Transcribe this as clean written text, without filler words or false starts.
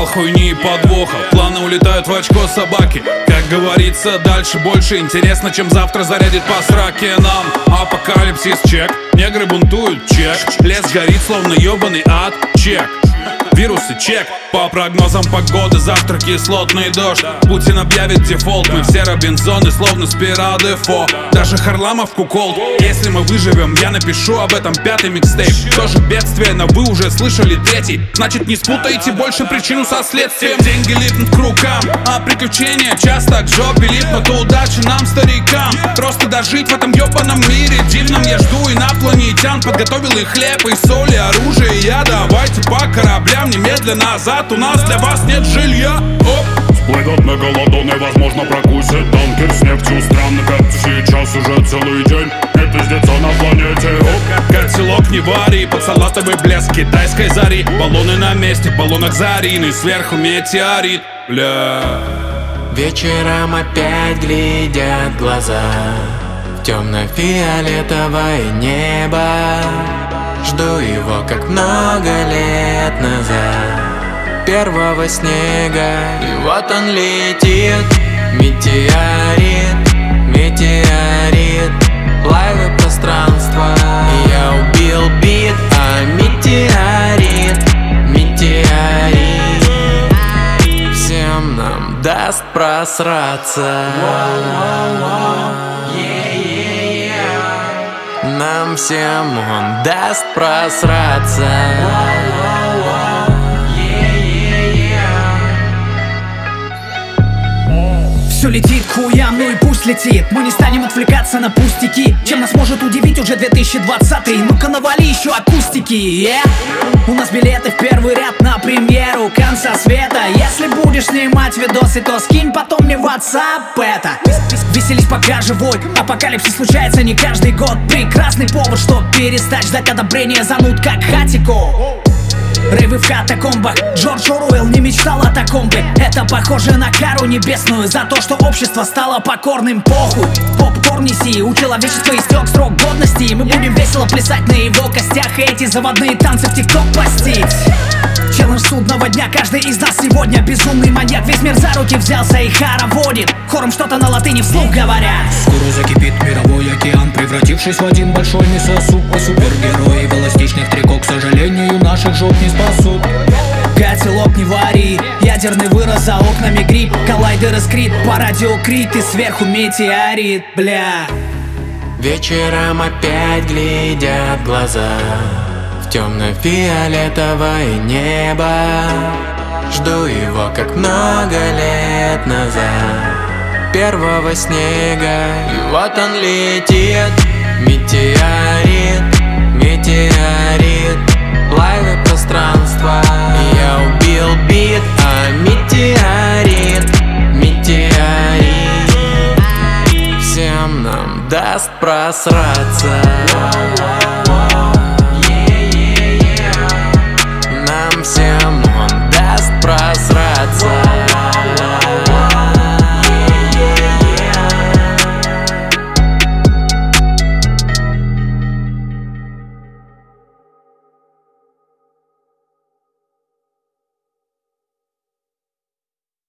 ждал хуйни и подвоха. Планы улетают в очко собаки. Как говорится, дальше больше интересно, чем завтра зарядит по сраке нам. Апокалипсис, чек. Негры бунтуют, чек. Лес горит, словно ёбаный ад, чек. Вирусы, чек. По прогнозам погоды завтра кислотный дождь. Путин объявит дефолт. Мы все Робинзоны, словно спира дефо. Даже Харламов куколд. Если мы выживем, я напишу об этом 5-й микстейп. Тоже бедствие, но вы уже слышали 3-й. Значит, не спутайте больше причину со следствием. Деньги липнут к рукам, а приключения часто к жопе липнут. Удачи нам, старикам, просто дожить в этом ёбаном мире дивном. Я жду инопланетян, подготовил и хлеб, и соль, и оружие, и я. Давайте по кораблям немедленно назад, у нас для вас нет жилья. Оп. Всплывет мегалодон и, возможно, прокусит танкер с нефтью. Странно, как сейчас уже целый день не пиздец на планете. Оп. Котелок не вари, под салатовый блеск китайской зари. Баллоны на месте, в баллонах зарины, сверху метеорит. Бля. Вечером опять глядят глаза в темно-фиолетовое небо. Жду его, как много лет назад, первого снега. И вот он летит, метеорит, метеорит, плавает пространство. И я убил бит, а метеорит, метеорит всем нам даст просраться. Нам всем он даст просраться. Все летит к хуям, ну и пусть летит. Мы не станем отвлекаться на пустяки. Чем нас может удивить уже 2020-й? Ну-ка навали еще акустики, У нас билеты в первый ряд на премьеру конца света. Если будешь снимать видосы, то скинь потом мне в WhatsApp это. Веселись пока живой, апокалипсис случается не каждый год. Прекрасный повод, чтоб перестать ждать одобрения зануд, как Хатико. Рейвы в катакомбах, Джордж Оруэлл не мечтал о таком бы. Это похоже на кару небесную за то, что общество стало покорным. Похуй, попкорн неси, у человечества истек срок годности. И мы будем весело плясать на его костях и эти заводные танцы в ТикТок постить. Челлендж судного дня, каждый из нас сегодня безумный маньяк. Весь мир за руки взялся и хороводит, хором что-то на латыни вслух говоря. Скоро закипит мировой океан, превратившись в один большой мясосуп. А супергерои в эластичных трико, к сожалению, наших жоп не спасут. Котелок не вари, ядерный вырос за окнами гриб. Коллайдер искрит, по радио крит и сверху метеорит, бля. Вечером опять глядят глаза в темно-фиолетовое небо. Жду его, как много лет назад, первого снега. И вот он летит, метеорит, метеорит, плавает пространство. И я убил бит, а метеорит, метеорит всем нам даст просраться.